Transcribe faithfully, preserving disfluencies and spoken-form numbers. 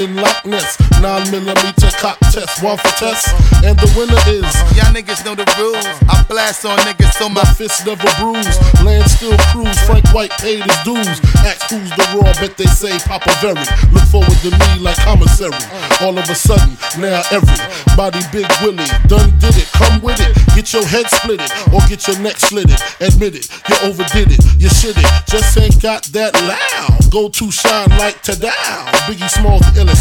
in Loch Ness, nine millimeter cock test, one for test, and the winner is. Y'all niggas know the rules. I blast on niggas so my My fist never bruised, land still cruise. Frank White paid his dues. Ask who's the raw, bet they say Papa Very. Look forward to me like commissary. All of a sudden, now everybody Big Willie done did it. Come with it, get your head split it, or get your neck slitted. Admit it, you overdid it, you shit it. Just ain't got that loud. Go to shine like Tadao. Biggie Smalls the illest.